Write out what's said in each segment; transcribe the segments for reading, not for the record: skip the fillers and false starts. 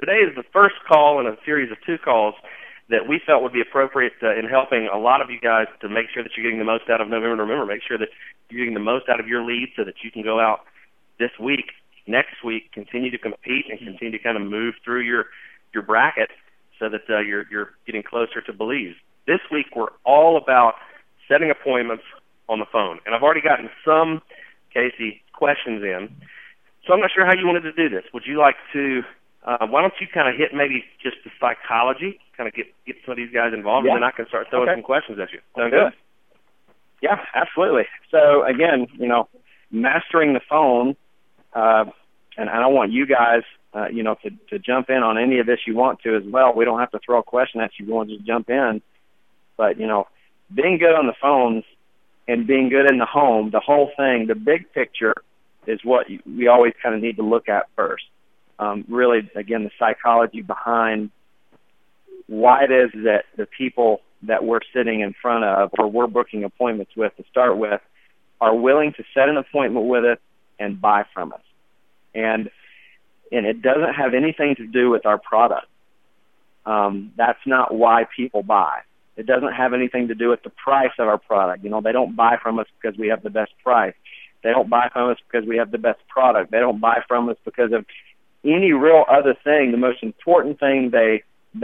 today is the first call in a series of 2 calls that we felt would be appropriate in helping a lot of you guys to make sure that you're getting the most out of November to Remember. Make sure that you're getting the most out of your lead so that you can go out this week, next week, continue to compete and continue to kind of move through your bracket so that you're getting closer to Belize. This week we're all about setting appointments on the phone. And I've already gotten some, Casey, questions in. So I'm not sure how you wanted to do this. Would you like to, why don't you kind of hit maybe just the psychology, kind of get some of these guys involved, and then I can start throwing some questions at you. Sound good? Yeah, absolutely. So, again, mastering the phone, and I want you guys, to jump in on any of this you want to as well. We don't have to throw a question at you. You want to just jump in. But, being good on the phones and being good in the home, the whole thing, the big picture is what we always kind of need to look at first. Really, again, the psychology behind why it is that the people that we're sitting in front of or we're booking appointments with to start with are willing to set an appointment with us and buy from us. And it doesn't have anything to do with our product. That's not why people buy. It doesn't have anything to do with the price of our product. They don't buy from us because we have the best price. They don't buy from us because we have the best product. They don't buy from us because of any real other thing. The most important thing they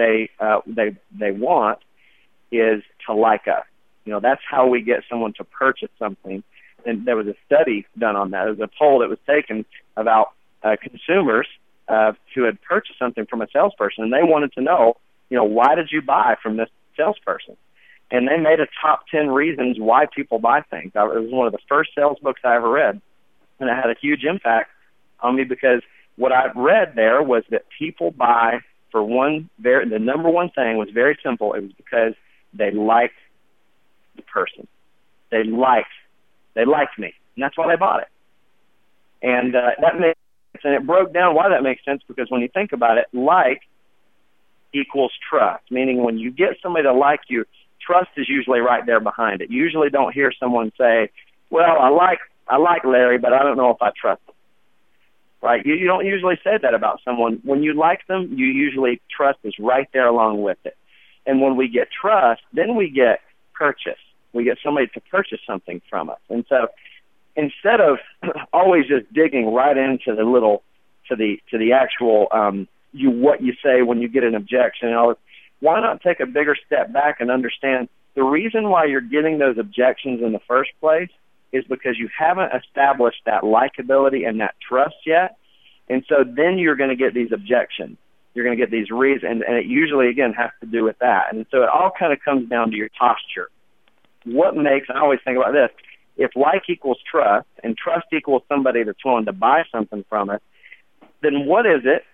want is to like us. That's how we get someone to purchase something. And there was a study done on that. There was a poll that was taken about consumers who had purchased something from a salesperson, and they wanted to know, why did you buy from this salesperson? And they made a top 10 reasons why people buy things. It was one of the first sales books I ever read, and it had a huge impact on me because what I read there was that people buy for the number one thing was very simple. It was because they liked the person. They liked me, and that's why they bought it. And that makes sense, and it broke down why that makes sense, because when you think about it, like equals trust, meaning when you get somebody to like you, trust is usually right there behind it. You usually don't hear someone say, well, I like Larry, but I don't know if I trust him. Right? You don't usually say that about someone. When you like them, you usually trust is right there along with it. And when we get trust, then we get purchase. We get somebody to purchase something from us. And so instead of always just digging right into the actual what you say when you get an objection, why not take a bigger step back and understand the reason why you're getting those objections in the first place is because you haven't established that likability and that trust yet. And so then you're going to get these objections. You're going to get these reasons, and it usually, again, has to do with that. And so it all kind of comes down to your posture. What makes, I always think about this, if like equals trust and trust equals somebody that's willing to buy something from us, then what is it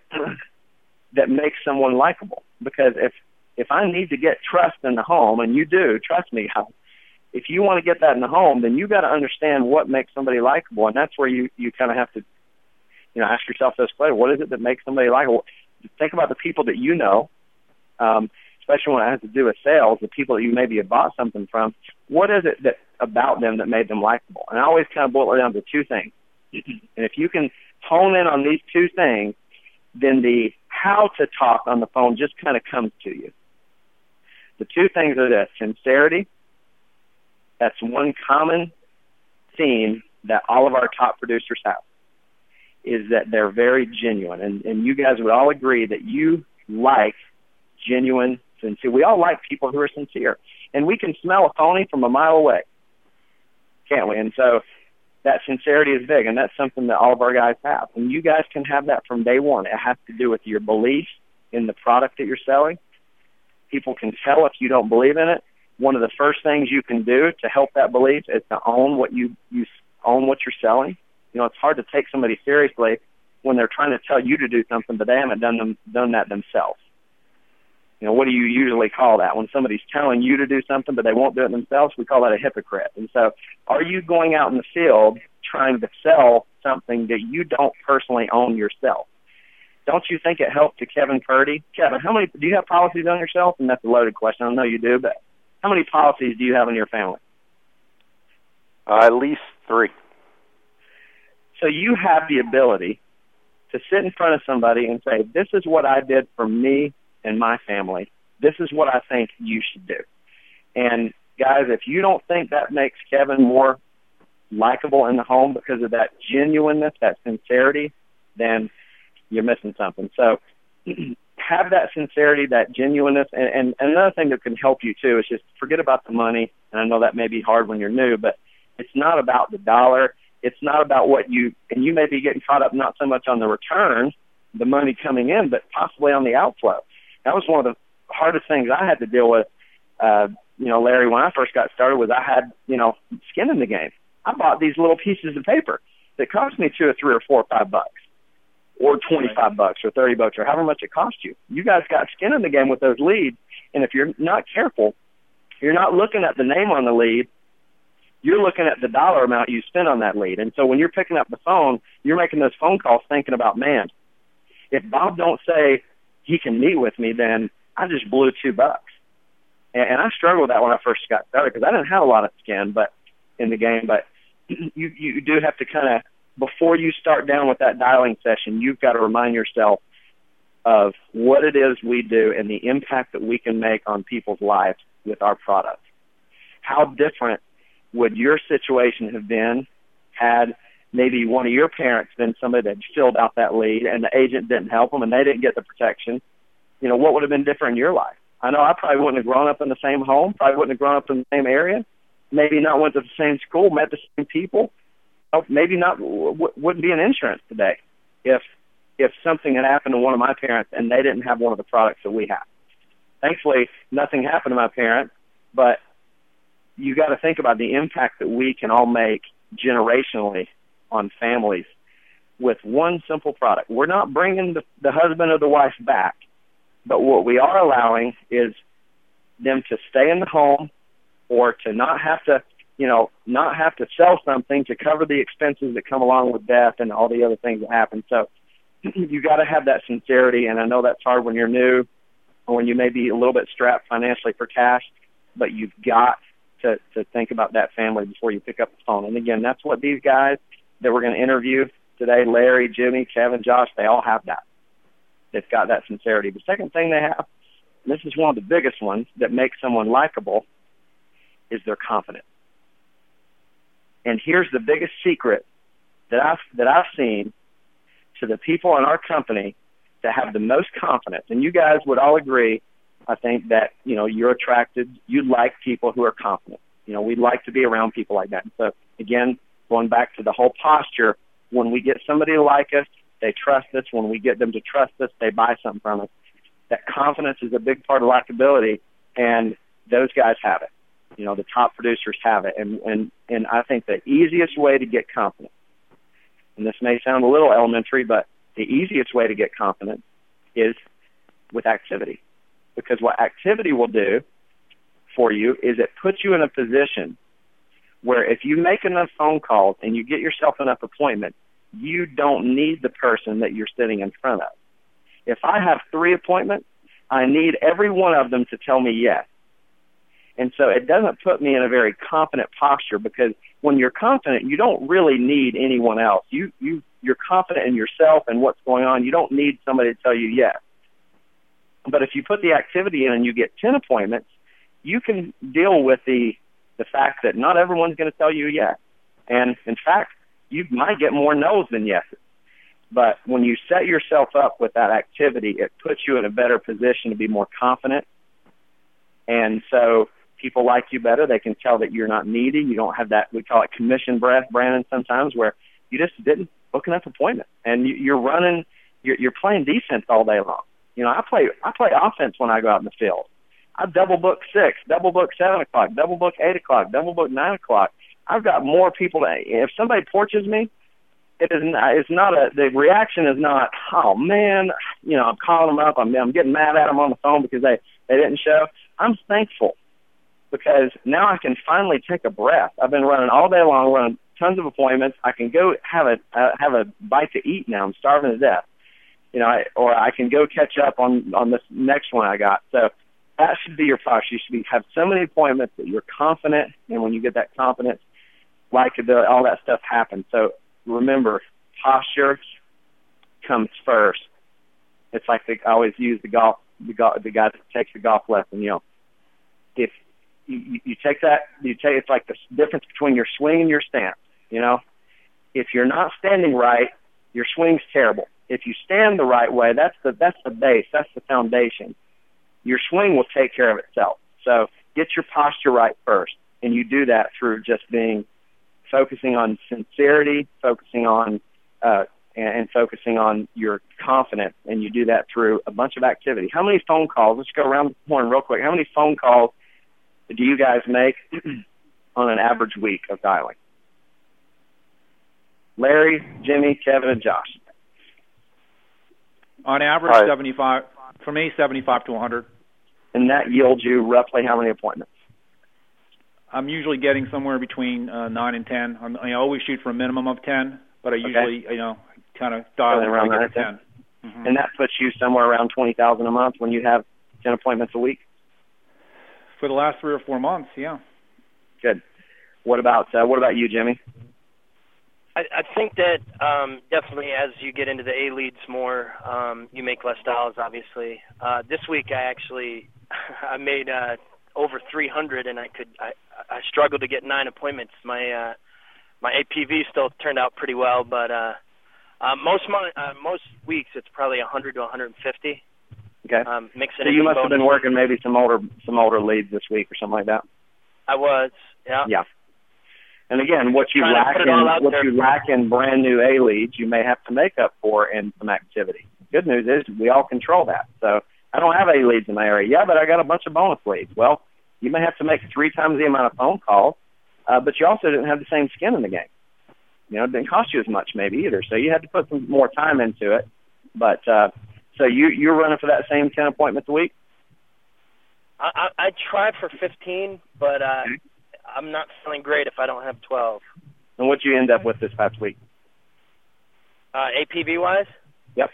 that makes someone likable? Because if I need to get trust in the home, and you do, trust me, if you want to get that in the home, then you got to understand what makes somebody likable, and that's where you kind of have to, ask yourself those questions. What is it that makes somebody likable? Think about the people that you know, especially when it has to do with sales, the people that you maybe have bought something from. What is it that about them that made them likable? And I always kind of boil it down to 2 things. And if you can hone in on these 2 things, then the how to talk on the phone just kind of comes to you. The 2 things are this: sincerity. That's one common theme that all of our top producers have, is that they're very genuine. And you guys would all agree that you like genuine, sincere. We all like people who are sincere. And we can smell a phony from a mile away, can't we? And so that sincerity is big, and that's something that all of our guys have. And you guys can have that from day one. It has to do with your belief in the product that you're selling. People can tell if you don't believe in it. One of the first things you can do to help that belief is to own what you own what you're selling. It's hard to take somebody seriously when they're trying to tell you to do something, but they haven't done that themselves. What do you usually call that? When somebody's telling you to do something, but they won't do it themselves, we call that a hypocrite. And so are you going out in the field trying to sell something that you don't personally own yourself? Don't you think it helped to Kevin Purdy? Kevin, do you have policies on yourself? And that's a loaded question. I know you do, but how many policies do you have in your family? At least 3. So you have the ability to sit in front of somebody and say, this is what I did for me and my family. This is what I think you should do. And guys, if you don't think that makes Kevin more likable in the home because of that genuineness, that sincerity, then you're missing something. So have that sincerity, that genuineness. And another thing that can help you too is just forget about the money. And I know that may be hard when you're new, but it's not about the dollar. It's not about what you, and you may be getting caught up not so much on the return, the money coming in, but possibly on the outflow. That was one of the hardest things I had to deal with, Larry, when I first got started, was I had, skin in the game. I bought these little pieces of paper that cost me $2 or $3 or $4 or $5, or $25 or $30 or however much it cost you. You guys got skin in the game with those leads, and if you're not careful, you're not looking at the name on the lead. You're looking at the dollar amount you spent on that lead. And so when you're picking up the phone, you're making those phone calls thinking about, man, if Bob don't say he can meet with me, then I just blew $2. And I struggled with that when I first got started because I didn't have a lot of skin in the game. But you do have to kind of, before you start down with that dialing session, you've got to remind yourself of what it is we do and the impact that we can make on people's lives with our product. How different would your situation have been had maybe one of your parents been somebody that filled out that lead and the agent didn't help them and they didn't get the protection? What would have been different in your life? I know I probably wouldn't have grown up in the same home, probably wouldn't have grown up in the same area, maybe not went to the same school, met the same people, maybe not wouldn't be in insurance today if something had happened to one of my parents and they didn't have one of the products that we have. Thankfully, nothing happened to my parents, but you got to think about the impact that we can all make generationally on families with one simple product. We're not bringing the husband or the wife back, but what we are allowing is them to stay in the home or to not have to sell something to cover the expenses that come along with death and all the other things that happen. So you got to have that sincerity, and I know that's hard when you're new or when you may be a little bit strapped financially for cash, but you've got to think about that family before you pick up the phone. And again, that's what these guys that we're going to interview today, Larry, Jimmy, Kevin, Josh, they all have that. They've got that sincerity. The second thing they have, and this is one of the biggest ones that makes someone likable, is their confidence. And here's the biggest secret that I've seen to the people in our company that have the most confidence. And you guys would all agree, I think, that, you're attracted, you like people who are confident. We'd like to be around people like that. And so, again, going back to the whole posture, when we get somebody to like us, they trust us. When we get them to trust us, they buy something from us. That confidence is a big part of likability, and those guys have it. The top producers have it. And I think the easiest way to get confidence, and this may sound a little elementary, but the easiest way to get confidence is with activity. Because what activity will do for you is it puts you in a position where if you make enough phone calls and you get yourself enough appointments, you don't need the person that you're sitting in front of. If I have 3 appointments, I need every one of them to tell me yes. And so it doesn't put me in a very confident posture, because when you're confident, you don't really need anyone else. You're confident in yourself and what's going on. You don't need somebody to tell you yes. But if you put the activity in and you get 10 appointments, you can deal with the fact that not everyone's going to tell you yes. And, in fact, you might get more no's than yeses. But when you set yourself up with that activity, it puts you in a better position to be more confident. And so people like you better. They can tell that you're not needy. You don't have that, we call it commission breath, Brandon, sometimes, where you just didn't book enough appointments. And you're playing defense all day long. I play offense when I go out in the field. I double book 6, double book 7 o'clock, double book 8 o'clock, double book 9 o'clock. I've got more people if somebody porches me, the reaction is not, oh man, I'm calling them up, I'm getting mad at them on the phone because they didn't show. I'm thankful because now I can finally take a breath. I've been running all day long, running tons of appointments. I can go have a bite to eat now. I'm starving to death. Or I can go catch up on this next one I got. So that should be your posture. You should have so many appointments that you're confident, and when you get that confidence, all that stuff happens. So remember, posture, comes first. It's like I always use the guy that takes the golf lesson. If you take it's like the difference between your swing and your stance. If you're not standing right, your swing's terrible. If you stand the right way, that's the base, that's the foundation. Your swing will take care of itself. So get your posture right first, and you do that through just focusing on sincerity, focusing on focusing on your confidence, and you do that through a bunch of activity. How many phone calls? Let's go around the horn real quick. How many phone calls do you guys make on an average week of dialing? Larry, Jimmy, Kevin, and Josh. On average, 75. For me, 75 to 100. And that yields you roughly how many appointments? I'm usually getting somewhere between 9 and 10. I always shoot for a minimum of 10, but I usually, kind of dial around 9 to 10. Mm-hmm. And that puts you somewhere around $20,000 a month when you have 10 appointments a week? For the last 3 or 4 months, yeah. Good. What about you, Jimmy? I think that definitely as you get into the A leads more, you make less dials, obviously. This week I made over 300, and I struggled to get 9 appointments. My APV still turned out pretty well, but most weeks it's probably 100 to 150. Okay. Mixing so you must have been working maybe some older leads this week or something like that. I was, yeah. Yeah. And again, what you lack in brand new A leads, you may have to make up for in some activity. Good news is we all control that. So I don't have A leads in my area. Yeah, but I got a bunch of bonus leads. Well, you may have to make 3 times the amount of phone calls, but you also didn't have the same skin in the game. It didn't cost you as much maybe either. So you had to put some more time into it. But so you're running for that same 10 appointments a week? I try for 15, but I'm not feeling great if I don't have 12. And what'd you end up with this past week? APV-wise? Yep.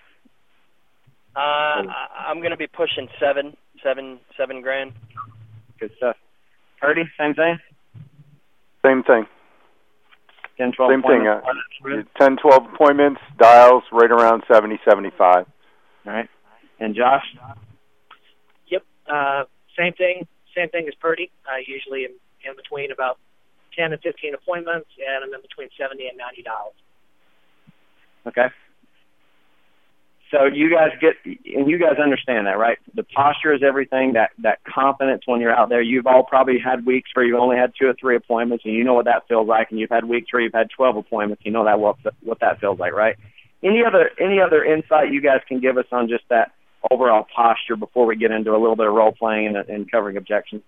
I'm going to be pushing $7 grand. Good stuff. Purdy, same thing? Same thing. 10, 12 same appointments? thing. 10, 12 appointments, dials right around 70, 75. All right. And Josh? Yep. Same thing as Purdy. I usually am in between about 10 and 15 appointments, and I'm in between $70 and $90. Okay. So you guys understand that, right? The posture is everything, that confidence when you're out there. You've all probably had weeks where you've only had 2 or 3 appointments, and you know what that feels like, and you've had weeks where you've had 12 appointments. You know that what that feels like, right? Any other insight you guys can give us on just that overall posture before we get into a little bit of role-playing and covering objections?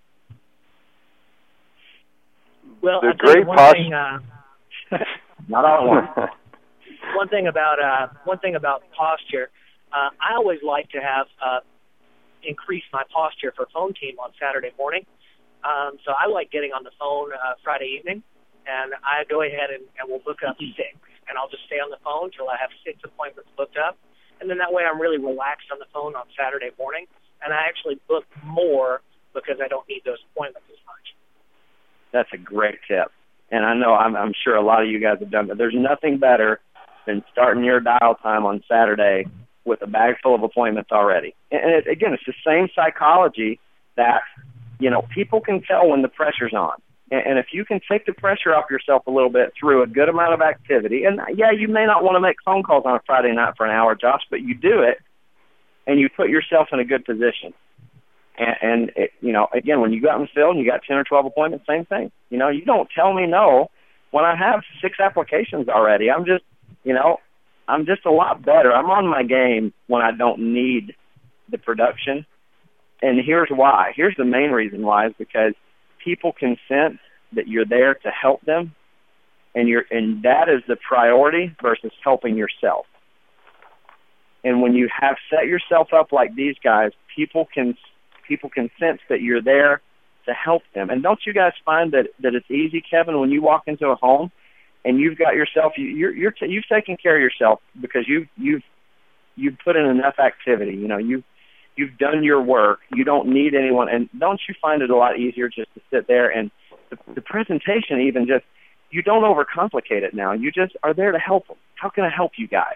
Well, the great posture. Not all at once. One thing about posture, I always like to have increase my posture for phone team on Saturday morning. So I like getting on the phone Friday evening, and I go ahead and we'll book up 6, and I'll just stay on the phone till I have 6 appointments booked up, and then that way I'm really relaxed on the phone on Saturday morning, and I actually book more because I don't need those appointments as much. That's a great tip, and I know I'm sure a lot of you guys have done that. There's nothing better than starting your dial time on Saturday with a bag full of appointments already. And again, it's the same psychology that, people can tell when the pressure's on. And if you can take the pressure off yourself a little bit through a good amount of activity, and yeah, you may not want to make phone calls on a Friday night for an hour, Josh, but you do it, and you put yourself in a good position. And again, when you go out in the field and you got 10 or 12 appointments, same thing. You don't tell me no when I have 6 applications already. I'm just a lot better. I'm on my game when I don't need the production. And here's why. Here's the main reason why is because people can sense that you're there to help them, and that is the priority versus helping yourself. And when you have set yourself up like these guys, people can sense that you're there to help them. And don't you guys find that it's easy, Kevin, when you walk into a home and you've got yourself, you've taken care of yourself because you've put in enough activity. You've done your work. You don't need anyone. And don't you find it a lot easier just to sit there and the presentation even just, you don't overcomplicate it now. You just are there to help them. How can I help you guys?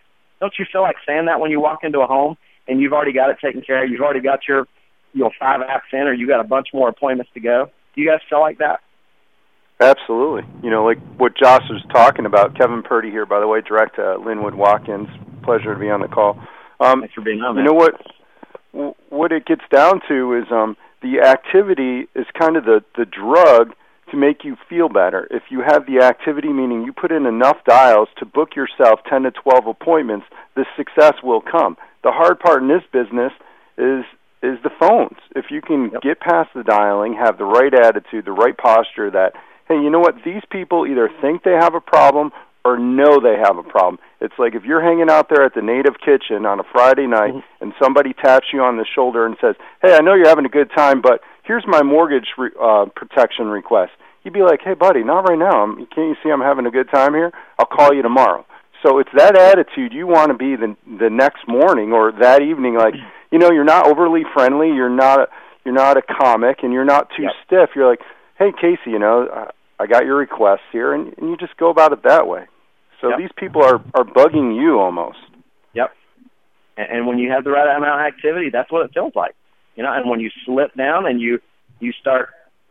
Don't you feel like saying that when you walk into a home and you've already got it taken care of? You've already got your 5 apps in, or you got a bunch more appointments to go. Do you guys feel like that? Absolutely. Like what Josh was talking about. Kevin Purdy here, by the way, direct to Linwood Watkins. Pleasure to be on the call. Thanks for being on, man. You know what it gets down to is the activity is kind of the drug to make you feel better. If you have the activity, meaning you put in enough dials to book yourself 10 to 12 appointments, the success will come. The hard part in this business is the phones. If you can get past the dialing, have the right attitude, the right posture that, hey, you know what, these people either think they have a problem or know they have a problem. It's like if you're hanging out there at the Native Kitchen on a Friday night and somebody taps you on the shoulder and says, hey, I know you're having a good time, but here's my mortgage protection request. You'd be like, hey, buddy, not right now. Can't you see I'm having a good time here? I'll call you tomorrow. So it's that attitude you want to be the next morning or that evening. Like, you're not overly friendly. You're not a comic, and you're not too stiff. You're like, hey, Casey, I got your requests here, and you just go about it that way. So these people are bugging you almost. Yep. And when you have the right amount of activity, that's what it feels like. And when you slip down and you start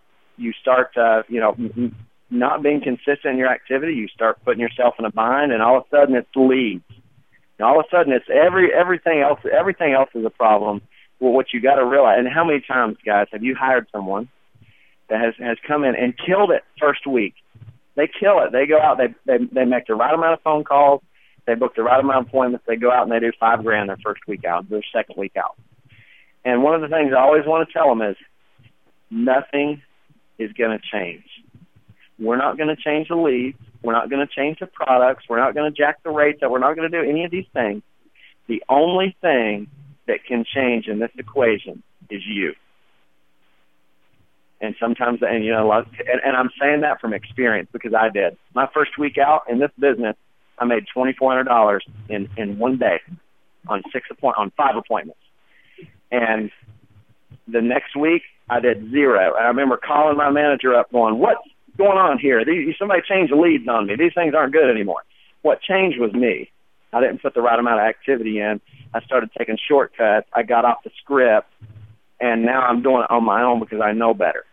not being consistent in your activity, you start putting yourself in a bind, and all of a sudden it's leads. And all of a sudden it's everything else is a problem. Well, what you got to realize, and how many times, guys, have you hired someone that has come in and killed it first week? They kill it. They go out, they make the right amount of phone calls, they book the right amount of appointments, they go out and they do $5,000 their first week out, their second week out. And one of the things I always want to tell them is nothing is going to change. We're not going to change the leads. We're not going to change the products. We're not going to jack the rates up. We're not going to do any of these things. The only thing that can change in this equation is you. And sometimes, and I'm saying that from experience because I did. My first week out in this business, I made $2,400 in one day on 5 appointments. And the next week, I did 0. And I remember calling my manager up going, what's going on here? Somebody changed the leads on me. These things aren't good anymore. What changed was me. I didn't put the right amount of activity in. I started taking shortcuts. I got off the script. And now I'm doing it on my own because I know better.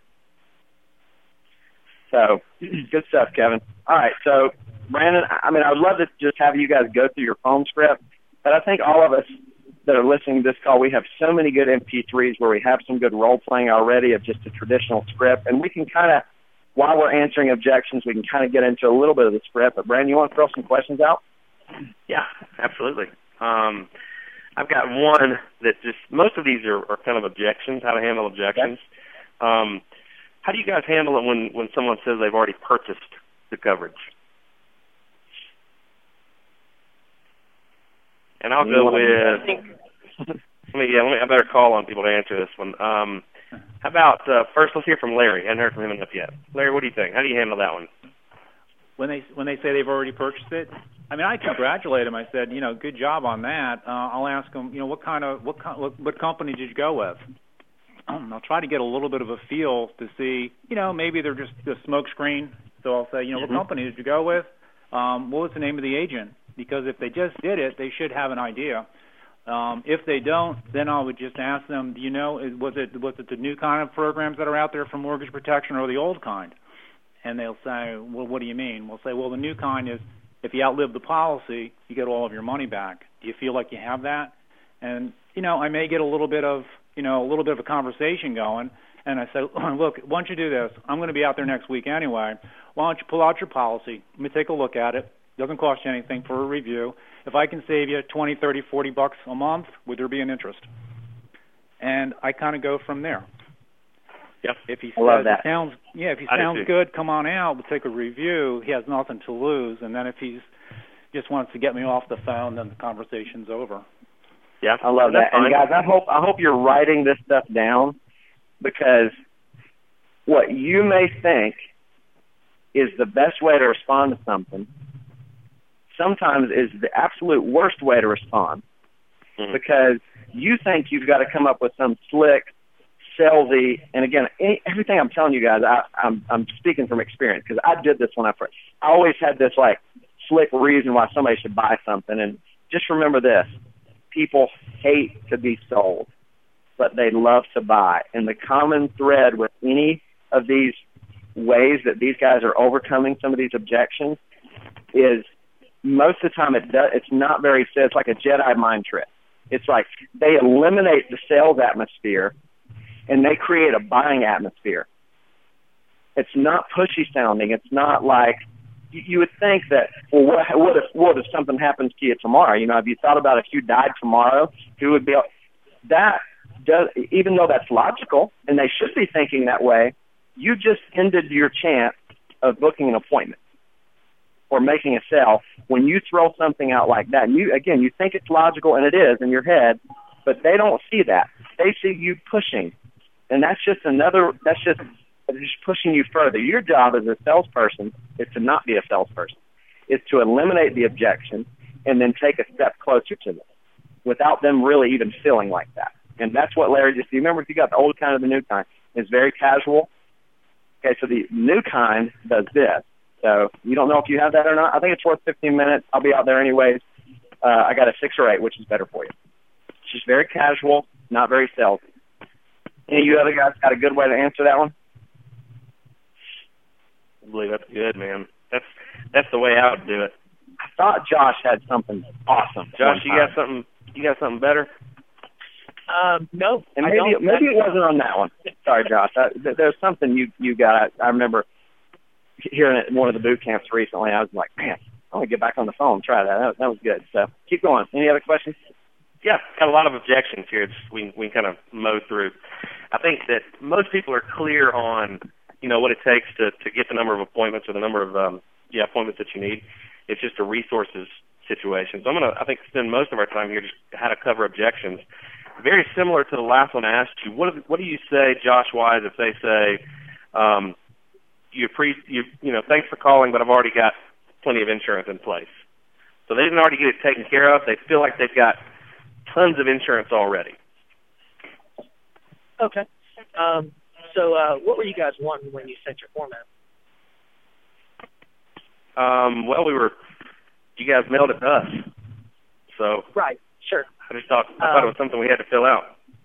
So, good stuff, Kevin. All right, so, Brandon, I would love to just have you guys go through your phone script, but I think all of us that are listening to this call, we have so many good MP3s where we have some good role-playing already of just a traditional script, and we can kind of, while we're answering objections, we can kind of get into a little bit of the script. But, Brandon, you want to throw some questions out? Yeah, absolutely. I've got one that most of these are kind of objections, how to handle objections. Okay. How do you guys handle it when someone says they've already purchased the coverage? And I'll go with. I better call on people to answer this one. How about first? Let's hear from Larry. I haven't heard from him enough yet. Larry, what do you think? How do you handle that one? When they say they've already purchased it, I congratulate them. I said, good job on that. I'll ask them, what company did you go with? I'll try to get a little bit of a feel to see, maybe they're just a smoke screen. So I'll say, what company did you go with? What was the name of the agent? Because if they just did it, they should have an idea. If they don't, then I would just ask them, was it the new kind of programs that are out there for mortgage protection or the old kind? And they'll say, well, what do you mean? We'll say, well, the new kind is if you outlive the policy, you get all of your money back. Do you feel like you have that? And, I may get a little bit of a conversation going, and I say, look, why don't you do this? I'm going to be out there next week anyway. Why don't you pull out your policy? Let me take a look at it. Doesn't cost you anything for a review. If I can save you $20, $30, $40 a month, would there be an interest? And I kind of go from there. Yep. If he love that. sounds good, come on out. We'll take a review. He has nothing to lose. And then if he just wants to get me off the phone, then the conversation's over. Yeah, I love that. And guys, I hope you're writing this stuff down, because what you may think is the best way to respond to something sometimes is the absolute worst way to respond, because you think you've got to come up with some slick, salesy, and again, everything I'm telling you guys, I'm speaking from experience, because I did this when I always had this like slick reason why somebody should buy something, and just remember this. People hate to be sold, but they love to buy. And the common thread with any of these ways that these guys are overcoming some of these objections is most of the time it's not very, it's like a Jedi mind trick. It's like they eliminate the sales atmosphere and they create a buying atmosphere. It's not pushy sounding. It's not like, you would think that, well, what if something happens to you tomorrow? You know, have you thought about if you died tomorrow, who would be, that does, even though that's logical and they should be thinking that way, you just ended your chance of booking an appointment or making a sale when you throw something out like that. And you think it's logical, and it is in your head, but they don't see that. They see you pushing. And that's just pushing you further. Your job as a salesperson is to not be a salesperson. It's to eliminate the objection and then take a step closer to them without them really even feeling like that. And that's what Larry just, you remember, if you got the old kind or the new kind, it's very casual. Okay, so the new kind does this. So you don't know if you have that or not. I think it's worth 15 minutes. I'll be out there anyways. I got a 6 or 8, which is better for you. It's just very casual, not very salesy. Any of you other guys got a good way to answer that one? I believe that's good, man. That's the way I would do it. I thought Josh had something awesome. Josh, you got something? You got something better? No. And maybe it wasn't on that one. Sorry, Josh. There's something you got. I remember hearing it at one of the boot camps recently. I was like, man, I want to get back on the phone and try that. That was good. So keep going. Any other questions? Yeah, got a lot of objections here. We kind of mow through. I think that most people are clear on, what it takes to get the number of appointments or the number of appointments that you need. It's just a resources situation. So I'm going to, I think, spend most of our time here just how to cover objections. Very similar to the last one I asked you. What do you say, Josh Wise, if they say, thanks for calling, but I've already got plenty of insurance in place. So they didn't already get it taken care of. They feel like they've got tons of insurance already. Okay. So what were you guys wanting when you sent your form in? You guys mailed it to us. So right, sure. I thought it was something we had to fill out.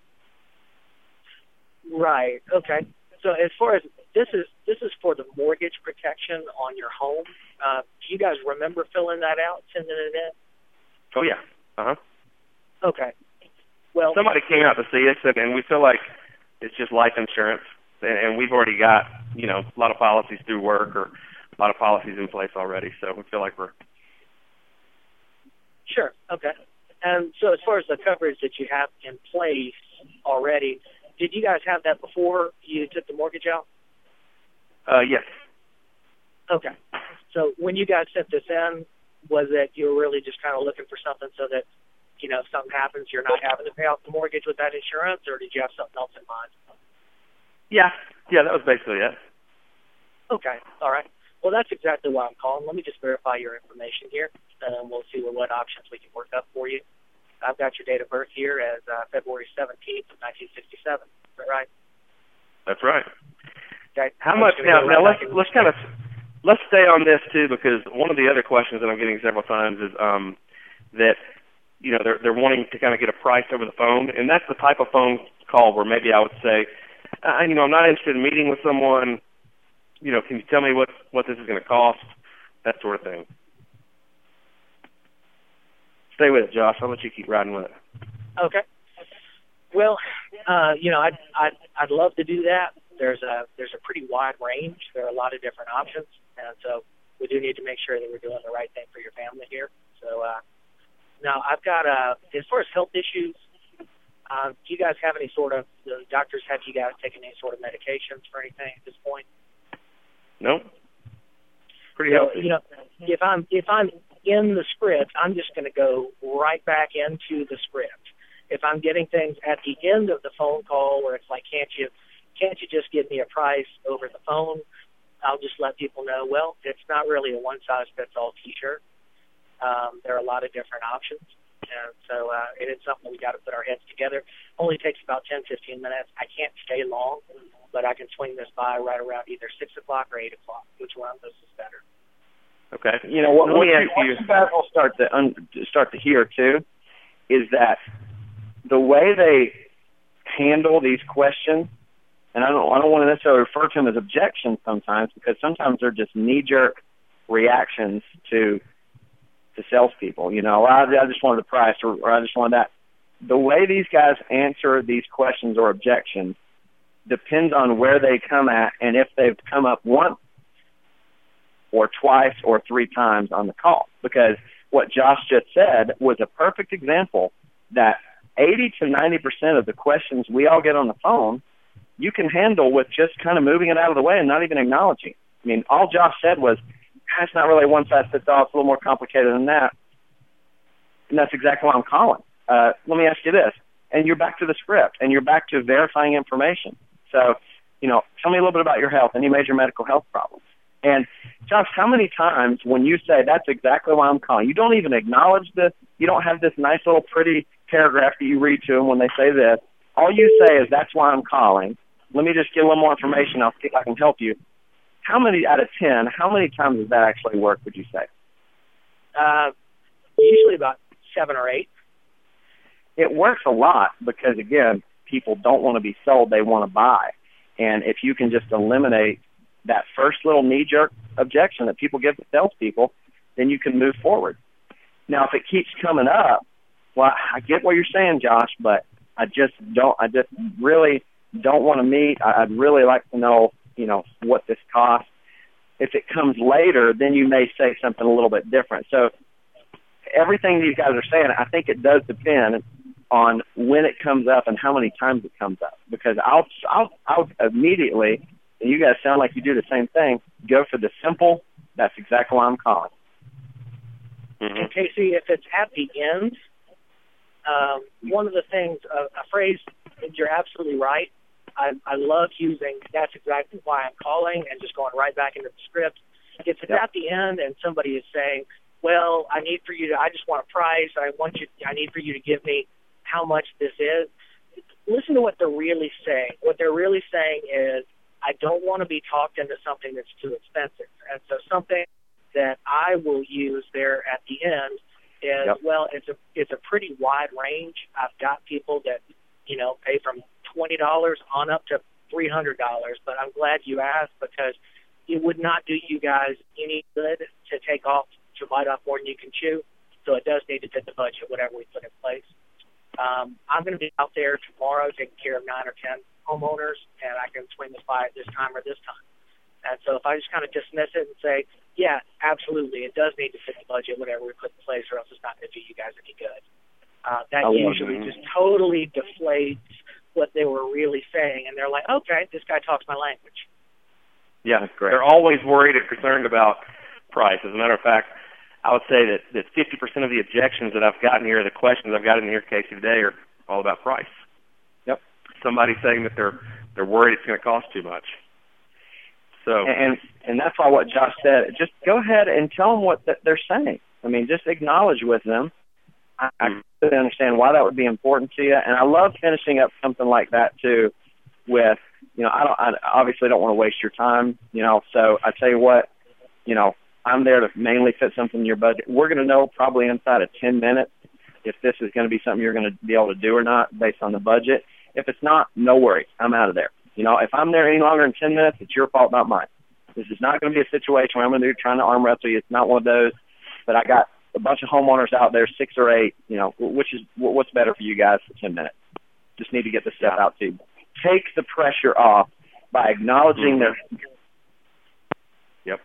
Right. Okay. So as far as this is for the mortgage protection on your home. Do you guys remember filling that out, sending it in? Oh yeah. Okay. Well, somebody came out to see us, and we feel like it's just life insurance, and we've already got a lot of policies through work or a lot of policies in place already. So we feel like we're sure. Okay. And so as far as the coverage that you have in place already, did you guys have that before you took the mortgage out? Yes. Okay. So when you guys sent this in, was it you were really just kind of looking for something so that, if something happens, you're not having to pay off the mortgage with that insurance, or did you have something else in mind? Yeah, that was basically it. Okay. All right. Well, that's exactly why I'm calling. Let me just verify your information here, and we'll see what options we can work up for you. I've got your date of birth here as February 17th of 1967. Is that right? That's right. Okay. How much now? Let's stay on this too, because one of the other questions that I'm getting several times is that they're wanting to kind of get a price over the phone, and that's the type of phone call where maybe I would say, I'm not interested in meeting with someone. Can you tell me what this is going to cost? That sort of thing. Stay with it, Josh. I'll let you keep riding with it. Okay. Well, I'd love to do that. There's a pretty wide range. There are a lot of different options, and so we do need to make sure that we're doing the right thing for your family here. So now I've got as far as health issues, do you guys have any sort of the doctors have you guys taken any sort of medications for anything at this point? No. Pretty healthy. If I'm in the script, I'm just going to go right back into the script. If I'm getting things at the end of the phone call where it's like, can't you just give me a price over the phone? I'll just let people know, well, it's not really a one-size-fits-all T-shirt. There are a lot of different options. And so it is something we got to put our heads together. Only takes about 10, 15 minutes. I can't stay long, but I can swing this by right around either 6 o'clock or 8 o'clock. Which one of those is better? Okay. You know what? Let me ask What you. you guys will start to hear too is that the way they handle these questions, and I don't want to necessarily refer to them as objections sometimes, because sometimes they're just knee-jerk reactions to salespeople. You know, I just wanted the price, or I just wanted that. The way these guys answer these questions or objections depends on where they come at, and if they've come up once or twice or three times on the call. Because what Josh just said was a perfect example that 80 to 90% of the questions we all get on the phone, you can handle with just kind of moving it out of the way and not even acknowledging. I mean, all Josh said was, it's not really one size fits all. It's a little more complicated than that. And that's exactly why I'm calling. Let me ask you this. And you're back to the script, and you're back to verifying information. So, you know, tell me a little bit about your health, any major medical health problems. And, Josh, how many times when you say that's exactly why I'm calling, you don't even acknowledge this, you don't have this nice little pretty paragraph that you read to them when they say this. All you say is, that's why I'm calling. Let me just get a little more information. I'll see if I can help you. How many out of 10, how many times does that actually work, would you say? Usually about 7 or 8. It works a lot because, again, people don't want to be sold. They want to buy. And if you can just eliminate that first little knee-jerk objection that people give to salespeople, then you can move forward. Now, if it keeps coming up, well, I get what you're saying, Josh, but I just really don't want to meet. I'd really like to know, you know, what this costs. If it comes later, then you may say something a little bit different. So everything these guys are saying, I think it does depend on when it comes up and how many times it comes up. Because I'll immediately, and you guys sound like you do the same thing, go for the simple, that's exactly why I'm calling. Mm-hmm. And Casey, if it's at the end, one of the things, a phrase, you're absolutely right. I love using that's exactly why I'm calling and just going right back into the script. If it's at the end and somebody is saying, well, I just want a price, I need for you to give me how much this is, listen to what they're really saying. What they're really saying is, I don't want to be talked into something that's too expensive. And so something that I will use there at the end is, well, it's a pretty wide range. I've got people that, you know, pay from $20 on up to $300, but I'm glad you asked because it would not do you guys any good to bite off more than you can chew. So it does need to fit the budget, whatever we put in place. I'm going to be out there tomorrow taking care of 9 or 10 homeowners, and I can swing this by at this time or this time. And so if I just kind of dismiss it and say, yeah, absolutely, it does need to fit the budget, whatever we put in place, or else it's not going to do you guys any good. That usually just totally deflates what they were really saying, and they're like, okay, this guy talks my language. Yeah, that's great. They're always worried and concerned about price. As a matter of fact, I would say that 50% of the objections that I've gotten here, the questions I've gotten here, Casey, today, are all about price. Yep. Somebody saying that they're worried it's going to cost too much. So and that's why what Josh said, just go ahead and tell them what they're saying. I mean, just acknowledge with them. I completely understand why that would be important to you, and I love finishing up something like that too with, you know, I obviously don't want to waste your time, you know, so I tell you what, you know, I'm there to mainly fit something in your budget. We're going to know probably inside of 10 minutes if this is going to be something you're going to be able to do or not based on the budget. If it's not, no worries. I'm out of there. You know, if I'm there any longer than 10 minutes, it's your fault, not mine. This is not going to be a situation where I'm going to be trying to arm wrestle you. It's not one of those. But I got a bunch of homeowners out there, 6 or 8, you know, what's better for you guys for 10 minutes. Just need to get this stuff out to you. Take the pressure off by acknowledging their... Yep.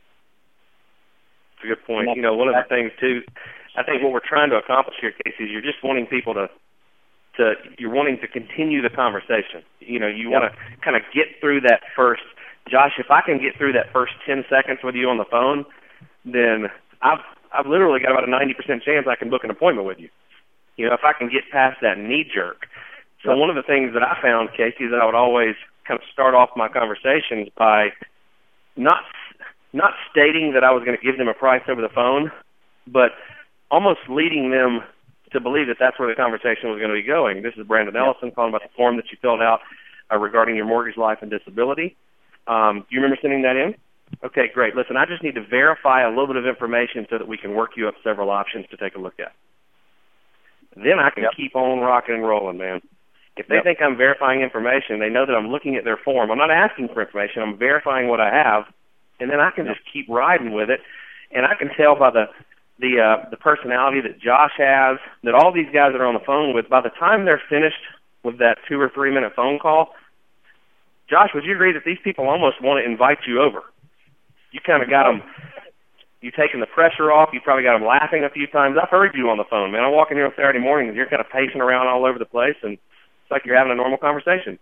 That's a good point. You know, one of the things, too, I think what we're trying to accomplish here, Casey, is you're just wanting people you're wanting to continue the conversation. You know, you want to kind of get through that first... Josh, if I can get through that first 10 seconds with you on the phone, then I've literally got about a 90% chance I can book an appointment with you. You know, if I can get past that knee-jerk. So one of the things that I found, Casey, is that I would always kind of start off my conversations by not stating that I was going to give them a price over the phone, but almost leading them to believe that that's where the conversation was going to be going. This is Brandon Ellison calling about the form that you filled out regarding your mortgage, life, and disability. Do you remember sending that in? Okay, great. Listen, I just need to verify a little bit of information so that we can work you up several options to take a look at. Then I can keep on rocking and rolling, man. If they think I'm verifying information, they know that I'm looking at their form. I'm not asking for information. I'm verifying what I have, and then I can just keep riding with it. And I can tell by the personality that Josh has, that all these guys that are on the phone with, by the time they're finished with that 2 or 3 minute phone call, Josh, would you agree that these people almost want to invite you over? You kind of got them, you taking the pressure off. You probably got them laughing a few times. I've heard you on the phone, man. I walk in here on Saturday morning and you're kind of pacing around all over the place, and it's like you're having a normal conversation.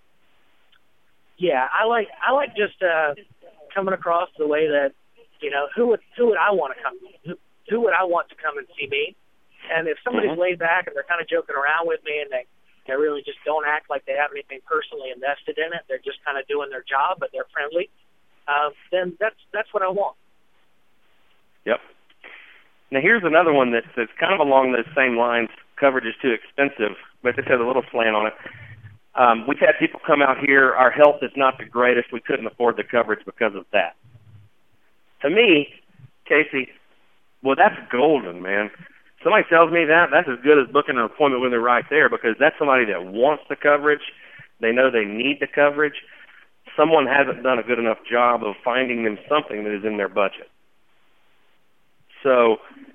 Yeah, I like just coming across the way that, you know, who would I want to come? Who would I want to come and see me? And if somebody's laid back and they're kind of joking around with me and they really just don't act like they have anything personally invested in it, they're just kind of doing their job, but they're friendly, then that's what I want. Yep. Now here's another one that's kind of along those same lines. Coverage is too expensive, but this has a little slant on it. We've had people come out here, our health is not the greatest, we couldn't afford the coverage because of that. To me, Casey, well, that's golden, man. Somebody tells me that's as good as booking an appointment when they're right there, because that's somebody that wants the coverage. They know they need the coverage. Someone hasn't done a good enough job of finding them something that is in their budget. So,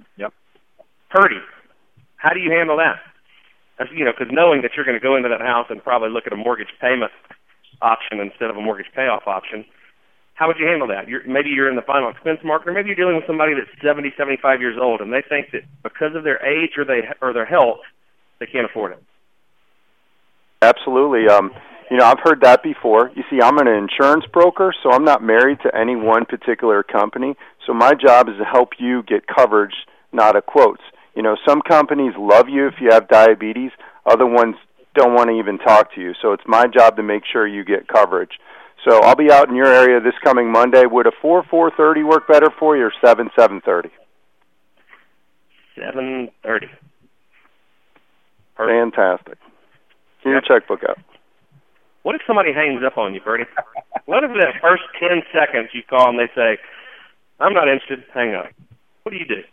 Purdy, how do you handle that? That's, you know, because knowing that you're going to go into that house and probably look at a mortgage payment option instead of a mortgage payoff option, how would you handle that? Maybe you're in the final expense market, or maybe you're dealing with somebody that's 70, 75 years old, and they think that because of their age or their health, they can't afford it. Absolutely. You know, I've heard that before. You see, I'm an insurance broker, so I'm not married to any one particular company. So my job is to help you get coverage, not a quotes. You know, some companies love you if you have diabetes. Other ones don't want to even talk to you. So it's my job to make sure you get coverage. So I'll be out in your area this coming Monday. Would a 4:30 work better for you, or 7:30? 7:30. Fantastic. Get your checkbook out. What if somebody hangs up on you, Bertie? What if that first 10 seconds you call and they say, I'm not interested, hang up? What do you do?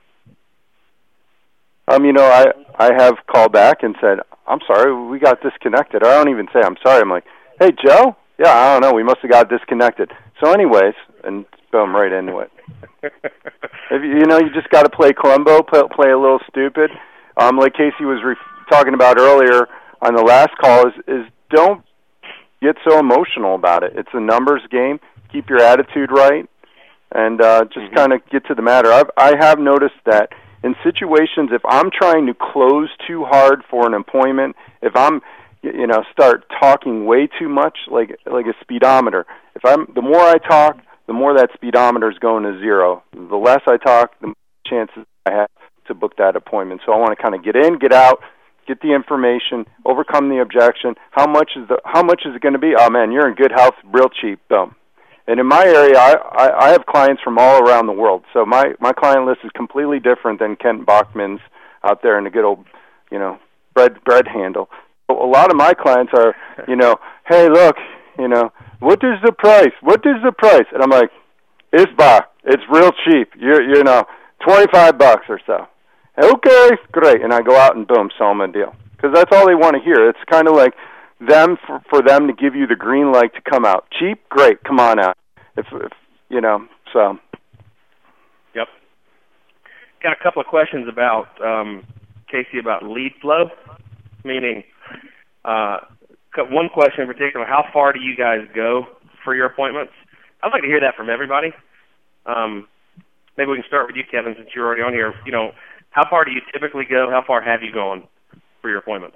You know, I have called back and said, I'm sorry, we got disconnected. I don't even say I'm sorry. I'm like, hey, Joe? Yeah, I don't know. We must have got disconnected. So anyways, and boom, right into it. You know, you just got to play Columbo, play a little stupid. Like Casey was talking about earlier on the last call, is don't get so emotional about it. It's a numbers game. Keep your attitude right, and just kind of get to the matter. I have noticed that in situations, if I'm trying to close too hard for an appointment, if I'm start talking way too much, like a speedometer. The more I talk, the more that speedometer is going to zero. The less I talk, the more chances I have to book that appointment. So I want to kind of get in, get out, get the information, overcome the objection. How much is it going to be? Oh man, you're in good health, real cheap. Boom. And in my area, I have clients from all around the world. So my client list is completely different than Kent Bachman's out there in the good old, bread handle. A lot of my clients are, hey, look, what is the price? What is the price? And I'm like, it's real cheap. You're $25 or so. Okay, great. And I go out and boom, sell them a deal, because that's all they want to hear. It's kind of like them for them to give you the green light to come out. Cheap, great, come on out. If so. Yep. Got a couple of questions about Casey about lead flow, meaning. One question in particular, how far do you guys go for your appointments? I'd like to hear that from everybody. Maybe we can start with you, Kevin, since you're already on here. How far do you typically go? How far have you gone for your appointments?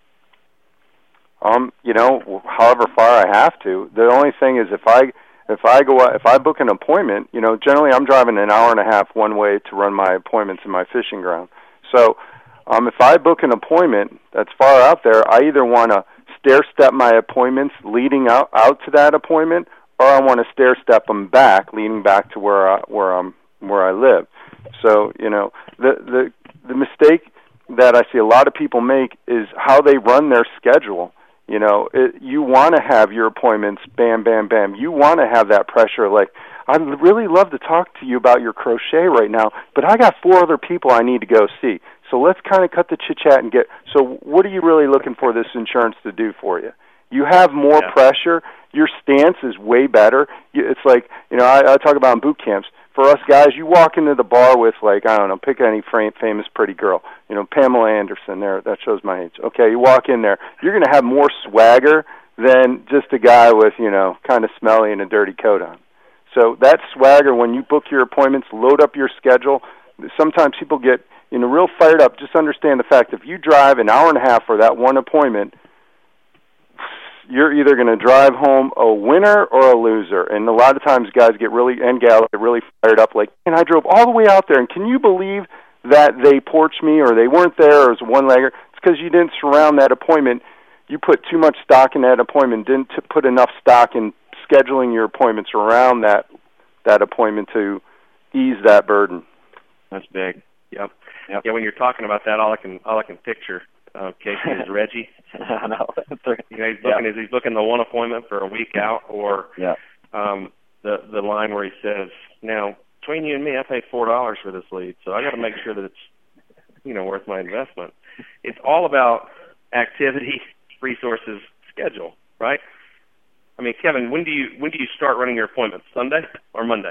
However far I have to. The only thing is if I book an appointment, generally I'm driving an hour and a half one way to run my appointments in my fishing ground. So if I book an appointment that's far out there, I either want to stair-step my appointments leading out to that appointment, or I want to stair-step them back, leading back to where I live. So, the mistake that I see a lot of people make is how they run their schedule. You want to have your appointments, bam, bam, bam. You want to have that pressure, like, I'd really love to talk to you about your crochet right now, but I got 4 other people I need to go see. So let's kind of cut the chit-chat and get, so what are you really looking for this insurance to do for you? You have more pressure. Your stance is way better. It's like, I talk about in boot camps. For us guys, you walk into the bar with, like, I don't know, pick any famous pretty girl. Pamela Anderson there. That shows my age. Okay, you walk in there. You're going to have more swagger than just a guy with, kind of smelly and a dirty coat on. So that swagger, when you book your appointments, load up your schedule. Sometimes people get, real fired up. Just understand the fact if you drive an hour and a half for that one appointment, you're either going to drive home a winner or a loser. And a lot of times guys get and gals get really fired up, like, man, I drove all the way out there, and can you believe that they porched me or they weren't there or it was a one-legger? It's because you didn't surround that appointment. You put too much stock in that appointment, didn't put enough stock in scheduling your appointments around that appointment to ease that burden. That's big. Yep. Yeah, when you're talking about that, all I can picture, Casey, is Reggie. I know. He's booking the one appointment for a week out, or the line where he says, "Now between you and me, I pay $4 for this lead, so I got to make sure that it's worth my investment." It's all about activity, resources, schedule, right? I mean, Kevin, when do you start running your appointments? Sunday or Monday?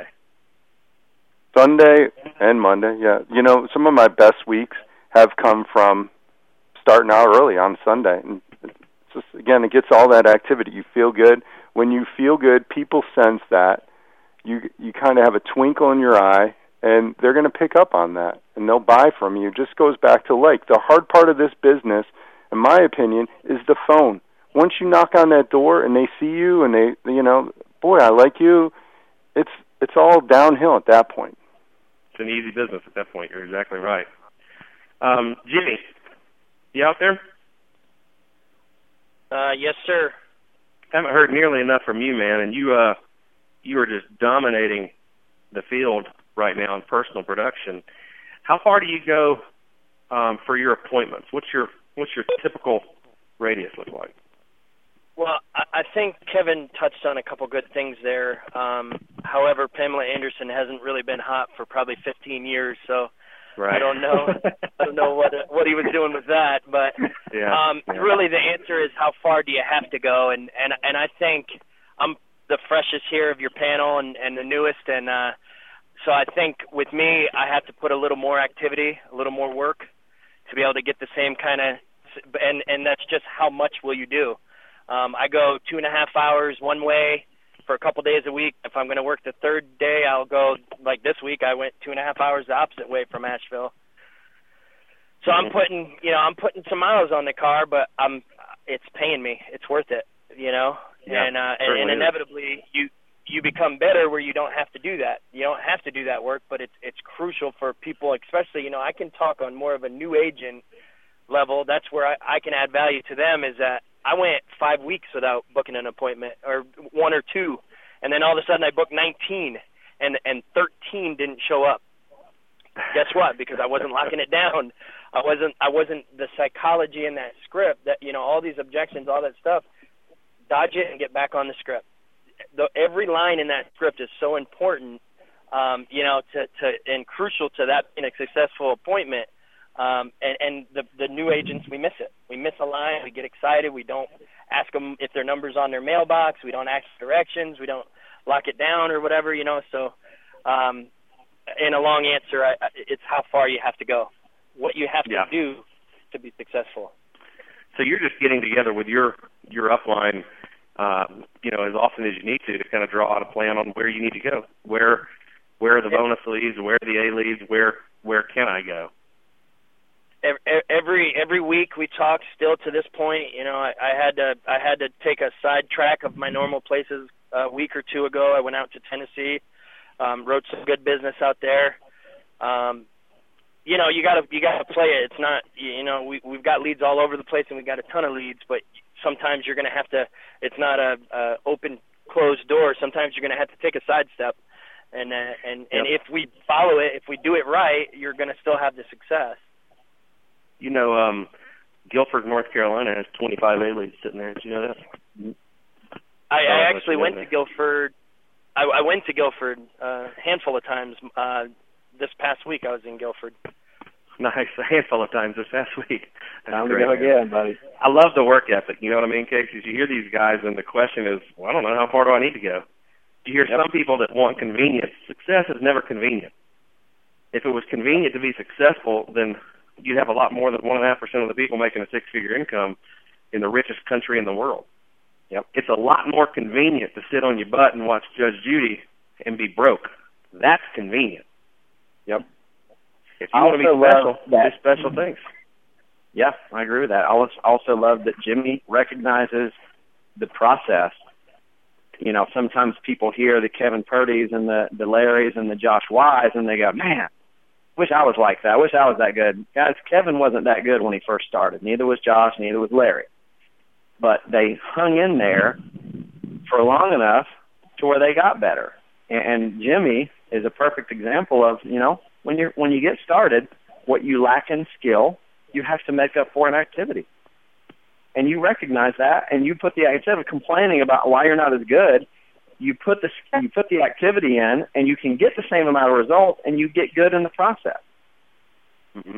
Sunday and Monday, yeah. Some of my best weeks have come from starting out early on Sunday. And it's just, again, it gets all that activity. You feel good. When you feel good, people sense that. You kind of have a twinkle in your eye, and they're going to pick up on that, and they'll buy from you. It just goes back to, like, the hard part of this business, in my opinion, is the phone. Once you knock on that door and they see you and they, boy, I like you, it's all downhill at that point. It's an easy business at that point. You're exactly right. Jimmy, you out there? Yes, sir. I haven't heard nearly enough from you, man, and you are just dominating the field right now in personal production. How far do you go for your appointments? What's your typical radius look like? Well, I think Kevin touched on a couple good things there. However, Pamela Anderson hasn't really been hot for probably 15 years, so right. I don't know what he was doing with that. But really, the answer is how far do you have to go? And I think I'm the freshest here of your panel and the newest, and so I think with me, I have to put a little more activity, a little more work to be able to get the same kind of, and that's just how much will you do. I go 2.5 hours one way for a couple days a week. If I'm going to work the third day, I'll go, like this week, I went 2.5 hours the opposite way from Asheville. So I'm putting some miles on the car, but it's paying me. It's worth it, Yeah, and inevitably you become better where you don't have to do that. You don't have to do that work, but it's crucial for people, especially, I can talk on more of a new agent level. That's where I can add value to them, is that I went 5 weeks without booking an appointment, or 1 or 2, and then all of a sudden I booked 19, and 13 didn't show up. Guess what? Because I wasn't locking it down. I wasn't the psychology in that script that all these objections, all that stuff. Dodge it and get back on the script. Every line in that script is so important, to and crucial to that being a successful appointment. And the new agents, we miss it. We miss a line. We get excited. We don't ask them if their number's on their mailbox. We don't ask directions. We don't lock it down or whatever, So, in a long answer, it's how far you have to go, what you have to do to be successful. So you're just getting together with your upline, as often as you need to kind of draw out a plan on where you need to go. Where are the bonus leads? Where are the A leads? Where can I go? Every week we talk. Still to this point, I had to take a side track of my normal places a week or 2 ago. I went out to Tennessee, wrote some good business out there. You gotta play it. It's not, we've got leads all over the place and we've got a ton of leads, but sometimes you're gonna have to. It's not a open closed door. Sometimes you're gonna have to take a side step, and if we follow it, if we do it right, you're gonna still have the success. Guilford, North Carolina has 25 A-leads sitting there. Did you know that? I actually went to Guilford I went to Guilford a handful of times. This past week I was in Guilford. Nice, a handful of times this past week. Time to go again, buddy. I love the work ethic. You know what I mean, Casey? You hear these guys, and the question is, well, I don't know, how far do I need to go? You hear some people that want convenience. Success is never convenient. If it was convenient to be successful, then you'd have a lot more than 1.5% of the people making a six-figure income in the richest country in the world. Yep. It's a lot more convenient to sit on your butt and watch Judge Judy and be broke. That's convenient. Yep. If you want to be special, do special things. Yeah, I agree with that. I also love that Jimmy recognizes the process. You know, sometimes people hear the Kevin Purdy's and the Larrys and the Josh Wise, and they go, man, wish I was like that. I wish I was that good. Guys, Kevin wasn't that good when he first started. Neither was Josh, neither was Larry. But they hung in there for long enough to where they got better. And Jimmy is a perfect example of, you know, when you get started, what you lack in skill, you have to make up for in activity. And you recognize that, and you put the, instead of complaining about why you're not as good, you put the activity in, and you can get the same amount of results, and you get good in the process. Mm-hmm.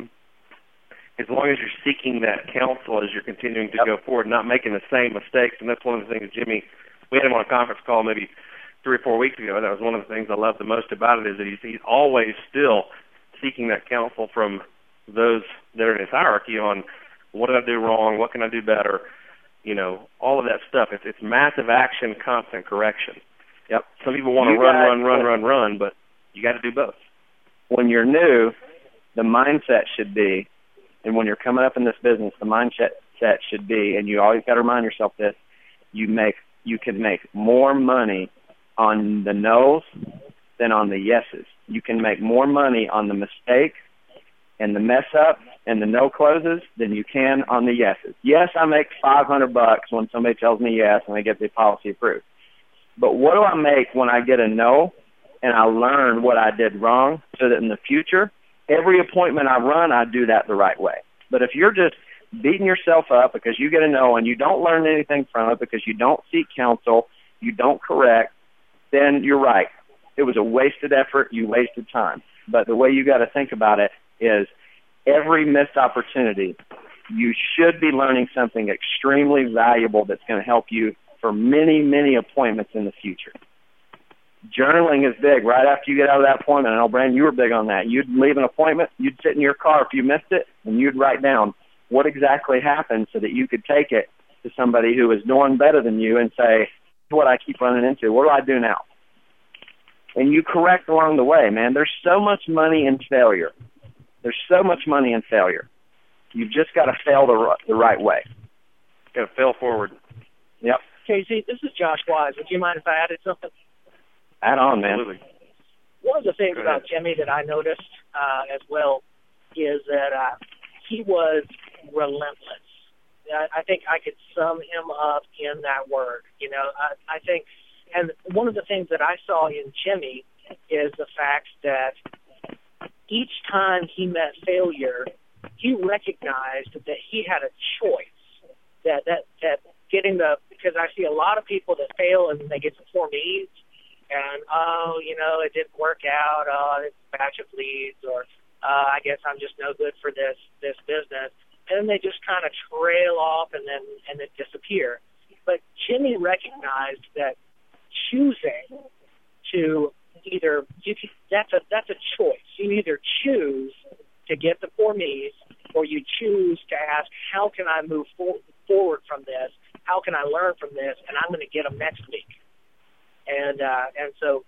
As long as you're seeking that counsel as you're continuing to go forward, not making the same mistakes. And that's one of the things Jimmy, we had him on a conference call maybe 3 or 4 weeks ago. That was one of the things I love the most about it, is that he's always still seeking that counsel from those that are in his hierarchy on what did I do wrong, what can I do better, you know, all of that stuff. It's massive action, constant correction. Yep. Some people want to run, but you got to do both. When you're new, the mindset should be, and when you're coming up in this business, the mindset should be, and you always got to remind yourself this, you can make more money on the no's than on the yeses. You can make more money on the mistake and the mess up and the no closes than you can on the yeses. Yes, I make $500 when somebody tells me yes and I get the policy approved. But what do I make when I get a no and I learn what I did wrong, so that in the future, every appointment I run, I do that the right way? But if you're just beating yourself up because you get a no and you don't learn anything from it, because you don't seek counsel, you don't correct, then you're right. It was a wasted effort. You wasted time. But the way you got to think about it is, every missed opportunity, you should be learning something extremely valuable that's going to help you for many, many appointments in the future. Journaling is big. Right after you get out of that appointment, I know, Brandon, you were big on that. You'd leave an appointment, you'd sit in your car if you missed it, and you'd write down what exactly happened so that you could take it to somebody who is doing better than you and say, what I keep running into, what do I do now? And you correct along the way, man. There's so much money in failure. There's so much money in failure. You've just got to fail the right way. Got to fail forward. Yep. Casey, this is Josh Wise. Would you mind if I added something? Add on, man. Absolutely. One of the things about Jimmy that I noticed as well is that he was relentless. I think I could sum him up in that word. You know, I think, and one of the things that I saw in Jimmy is the fact that each time he met failure, he recognized that he had a choice. That getting because I see a lot of people that fail and they get to Form E's, and it didn't work out. It's a batch of leads, or I guess I'm just no good for this business, and then they just kind of trail off and then disappear. But Jimmy recognized that choosing to that's a choice. You either choose to get the Form E's, or you choose to ask, how can I move forward from this? How can I learn from this? And I'm going to get them next week. And so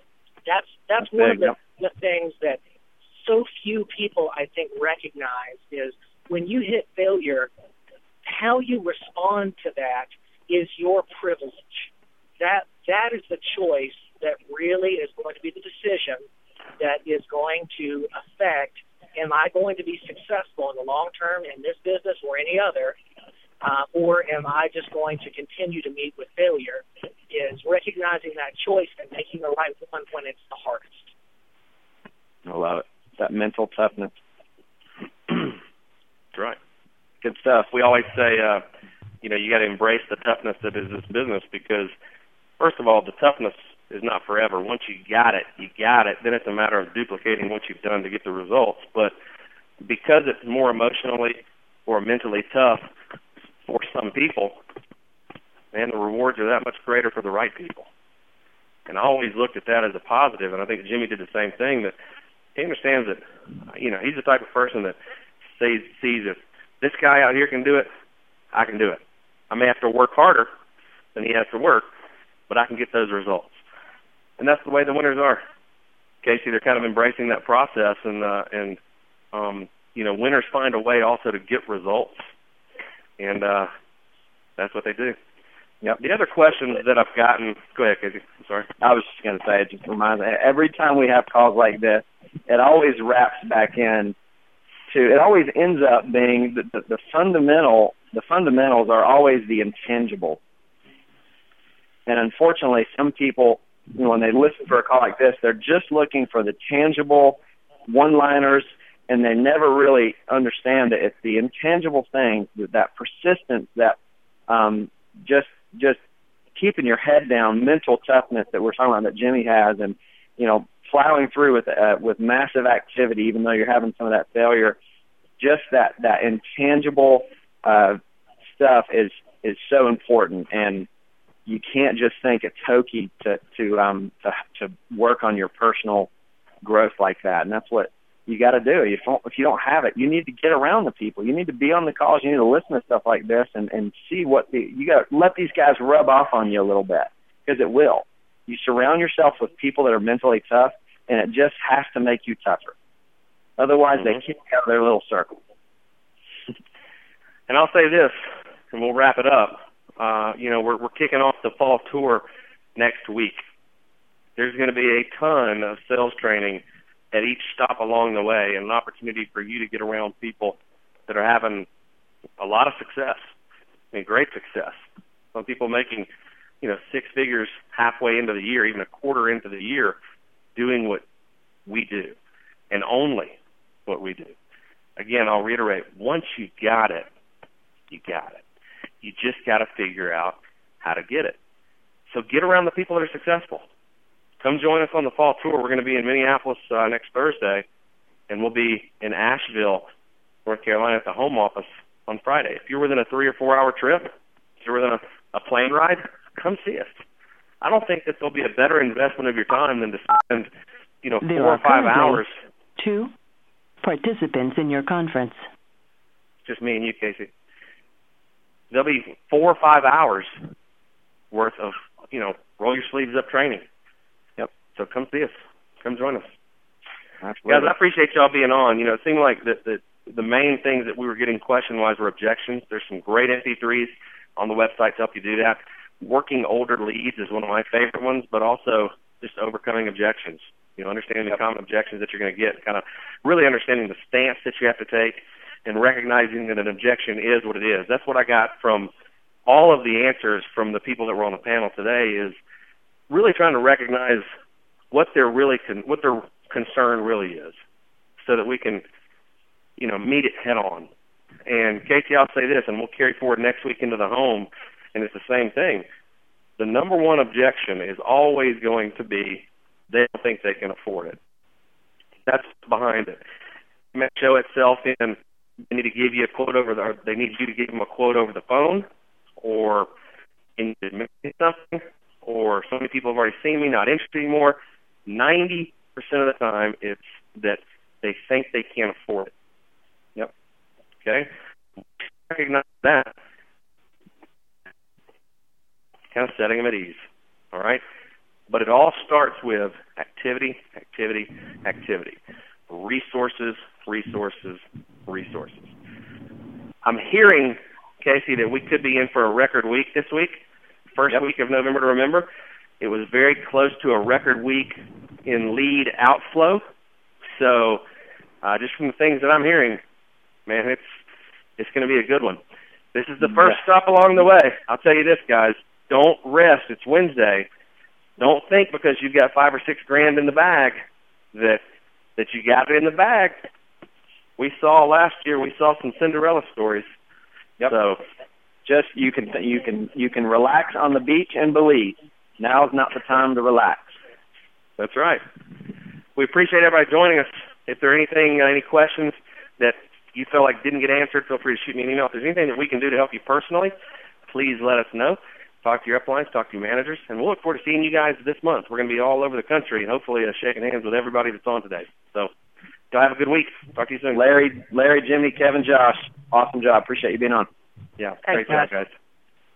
that's one of the things that so few people, I think, recognize is when you hit failure, how you respond to that is your privilege. That is the choice that really is going to be the decision that is going to affect, am I going to be successful in the long term in this business or any other, or am I just going to continue to meet with failure, is recognizing that choice and making the right one when it's the hardest. I love it. That mental toughness. That's right. Good stuff. We always say, you got to embrace the toughness that is this business, because, first of all, the toughness is not forever. Once you got it, you got it. Then it's a matter of duplicating what you've done to get the results. But because it's more emotionally or mentally tough for some people, man, the rewards are that much greater for the right people. And I always looked at that as a positive, and I think Jimmy did the same thing, that he understands that, he's the type of person that sees if this guy out here can do it, I can do it. I may have to work harder than he has to work, but I can get those results. And that's the way the winners are. Casey, they're kind of embracing that process, and winners find a way also to get results. And that's what they do. Yep. The other questions that I've gotten, go ahead, Casey. I'm sorry. I was just going to say, it just reminds me, every time we have calls like this, it always wraps back in to, it always ends up being the fundamentals are always the intangible. And unfortunately, some people, when they listen for a call like this, they're just looking for the tangible one-liners, and they never really understand that it's the intangible things, that persistence, that just keeping your head down, mental toughness that we're talking about that Jimmy has, and plowing through with massive activity, even though you're having some of that failure. Just that intangible stuff is so important, and you can't just think it's hokey to work on your personal growth like that. And that's what you got to do. If you don't have it, you need to get around the people. You need to be on the calls. You need to listen to stuff like this and see you got to let these guys rub off on you a little bit, because it will. You surround yourself with people that are mentally tough, and it just has to make you tougher. Otherwise, they kick you out of their little circle. And I'll say this, and we'll wrap it up. We're kicking off the fall tour next week. There's going to be a ton of sales training at each stop along the way, and an opportunity for you to get around people that are having a lot of success. Great success. Some people making, 6 figures halfway into the year, even a quarter into the year, doing what we do, and only what we do. Again, I'll reiterate, once you got it, you got it. You just got to figure out how to get it. So get around the people that are successful. Come join us on the fall tour. We're going to be in Minneapolis next Thursday, and we'll be in Asheville, North Carolina at the home office on Friday. If you're within a 3 or 4 hour trip, if you're within a plane ride, come see us. I don't think that there'll be a better investment of your time than to spend, 4 or 5 hours. 2 participants in your conference. Just me and you, Casey. There'll be 4 or 5 hours worth of, roll your sleeves up training. Yep. So come see us. Come join us. Absolutely. Guys, I appreciate y'all being on. It seemed like the main things that we were getting question-wise were objections. There's some great MP3s on the website to help you do that. Working older leads is one of my favorite ones, but also just overcoming objections. Understanding the common objections that you're going to get, kind of really understanding the stance that you have to take, and recognizing that an objection is what it is. That's what I got from all of the answers from the people that were on the panel today, is really trying to recognize what their concern really is, so that we can, meet it head on. And Casey, I'll say this, and we'll carry forward next week into the home, and it's the same thing. The number one objection is always going to be they don't think they can afford it. That's behind it. It may show itself in they need to give you a quote they need you to give them a quote over the phone, or in something, or so many people have already seen me, not interested anymore. 90% of the time, it's that they think they can't afford it. Yep. Okay? Recognize that. Kind of setting them at ease. All right? But it all starts with activity, activity, activity. Resources, resources, resources. I'm hearing, Casey, that we could be in for a record week this week. First week of November to remember. It was very close to a record week in lead outflow. So just from the things that I'm hearing, man, it's going to be a good one. This is the first stop along the way. I'll tell you this, guys. Don't rest. It's Wednesday. Don't think because you've got $5 or $6 grand in the bag that you got it in the bag. We saw last year. We saw some Cinderella stories. Yep. So just you can relax on the beach and believe. Now's not the time to relax. That's right. We appreciate everybody joining us. If there are any questions that you feel like didn't get answered, feel free to shoot me an email. If there's anything that we can do to help you personally, please let us know. Talk to your uplines, talk to your managers, and we'll look forward to seeing you guys this month. We're going to be all over the country and hopefully shaking hands with everybody that's on today. So y'all have a good week. Talk to you soon. Larry, Jimmy, Kevin, Josh, awesome job. Appreciate you being on. Yeah, great job, guys.